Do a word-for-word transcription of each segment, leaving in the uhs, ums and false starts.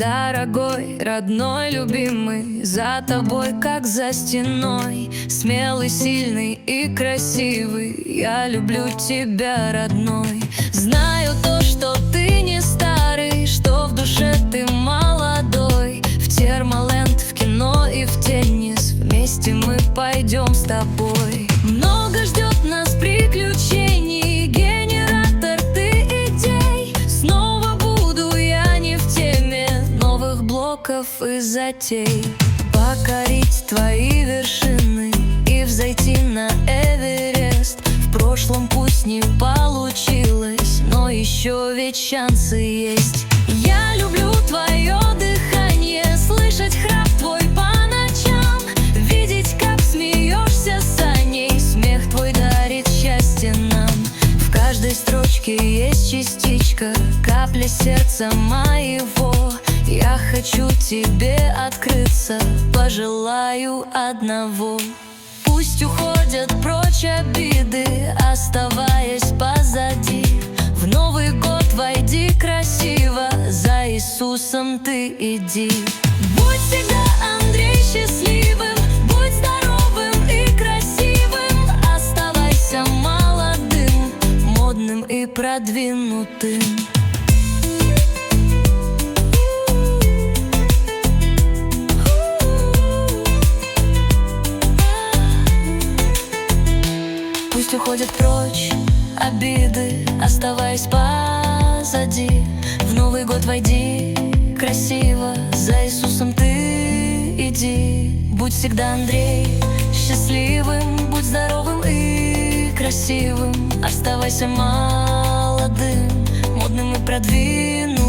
Дорогой, родной, любимый, за тобой, как за стеной. Смелый, сильный и красивый, я люблю тебя, родной. Знаю то, что ты не старый, что в душе ты молодой. В термоленд, в кино и в теннис вместе мы пойдем с тобой. Много ждет нас приключений, генератор ты идей. Снова буду я не в теме новых блоков и затей. Покорить твои вершины и взойти на Эверест. В прошлом пусть не получилось, но еще ведь шансы есть. Я люблю твое дыхание, слышать храп твой по ночам, видеть, как смеешься с Аней. Смех твой дарит счастье нам. В каждой строчке есть частичка, капля сердца моего. Я хочу тебе открыться, пожелаю одного. Пусть уходят прочь обиды, оставаясь позади. В Новый год войди красиво, за Иисусом ты иди. Будь всегда, Андрей, счастливым, будь здоровым и красивым. Оставайся молодым, модным и продвинутым. Пусть уходят прочь обиды, оставаясь позади. В Новый год войди красиво, за Иисусом ты иди. Будь всегда, Андрей, счастливым, будь здоровым и красивым. Оставайся молодым, модным и продвинутым.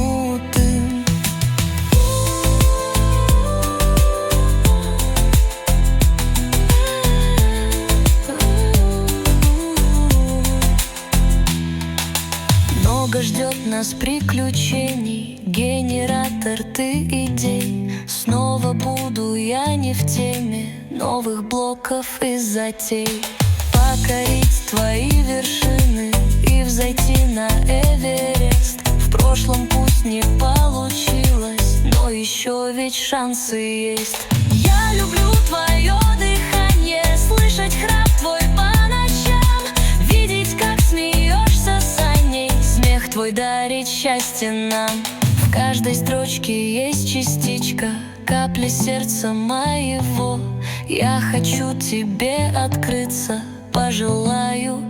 Много ждет нас приключений, генератор ты идей. Снова буду я не в теме новых блоков и затей. Покорить твои вершины и взойти на Эверест. В прошлом пусть не получилось, но еще ведь шансы есть. Я люблю твое дыхание, слышать храп твой по ночам, видеть, как смеешься с Аней. Смех твой дарит счастье нам. В каждой строчке есть частичка, капля сердца моего. Я хочу тебе открыться, пожелаю